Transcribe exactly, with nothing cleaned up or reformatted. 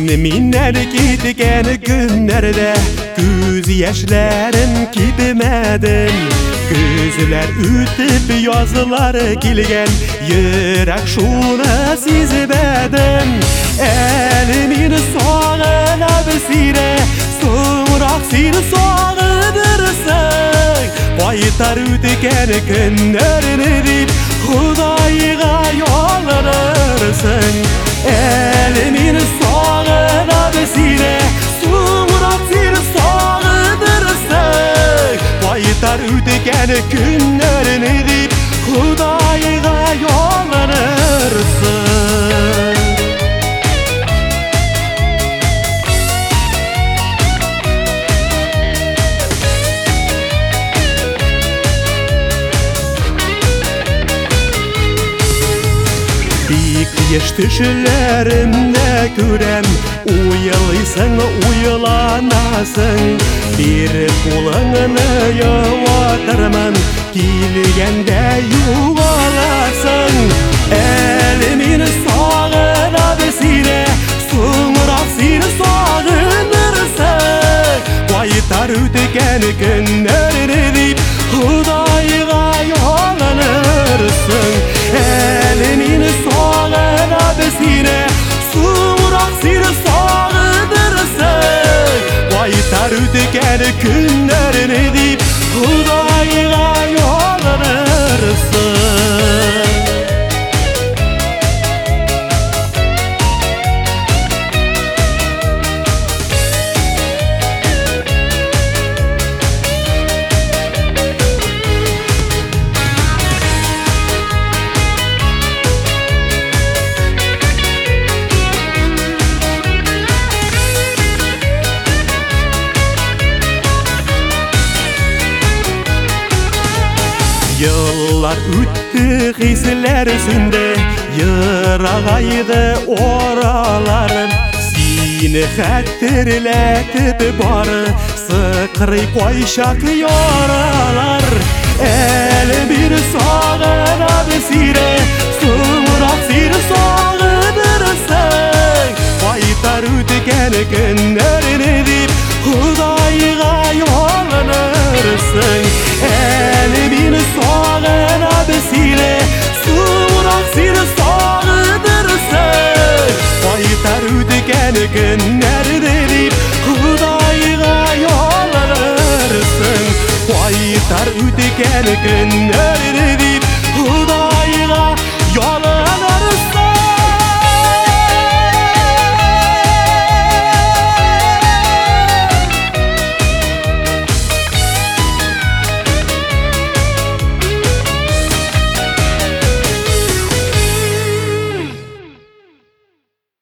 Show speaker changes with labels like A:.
A: minler gitgen günlerde göz yaşlarım kipmedim. Gözler ütüp yazılar gelgen yürek şuna sizbedim. Elimin soğuna besire soğurak seni soğudırsın. Baytar ütüken günlerini deyip Hudayga yollanırsın. Elimin soğuna besire soğurak seni soğudırsın. Baytar ütüken günlerini deyip Hudayga yollanırsın. Yaş düşlerimde görem uyalıysan uyalanasın. Bir kulağını yavatırman kilgende yuvalasın. Elimin soğuna besire soğurak seni soğunırsın. Baytar öteken günlerini deyip Hudayga yollanırsın. Elimin soğuna besine soğurak seni soğudırsın. Baytar öteken günlerini deyip Hudayga yollanırsın. Yıllar üttü hisler üzünde yırağaydı oralarım. Seni hatırlatıp barı sıkırı koyşak yaralar. Elimin soğuna besire soğurak seni soğudırsın. Baytar öteken günlerini deyip Hudayga yollanırsın. Elimin soğuna besire soğurak seni soğudırsın. Baytar öteken günlerde deyip Hudayga yollanırsın. Baytar öteken günler